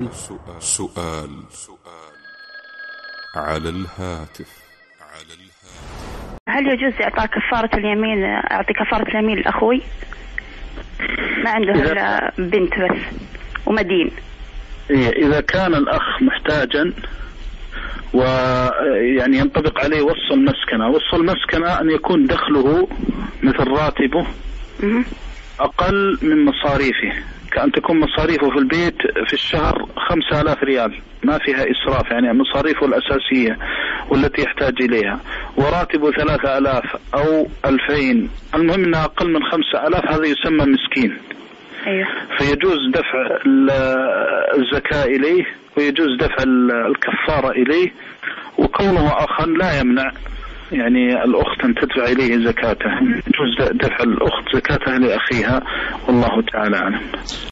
سؤال على الهاتف. هل يجوز إعطاء كفارة اليمين، أعطي كفارة اليمين لأخوي ما عنده إلا بنت بس ومدين؟ إذا كان الأخ محتاجا ويعني ينطبق عليه وصف المسكنة أن يكون دخله مثل راتبه أقل من مصاريفه، كأن تكون مصاريفه في البيت في الشهر 5000 ريال، ما فيها إسراف، يعني مصاريفه الأساسية والتي يحتاج إليها، وراتبه 3000 أو 2000، المهم أنها أقل من 5000، هذا يسمى مسكين. أيوه. فيجوز دفع الزكاة إليه ويجوز دفع الكفارة إليه، وكونه أخا لا يمنع يعني الأخت أن تدفع إليه زكاته، يجوز دفع الأخت زكاتها لأخيها، والله تعالى أعلم.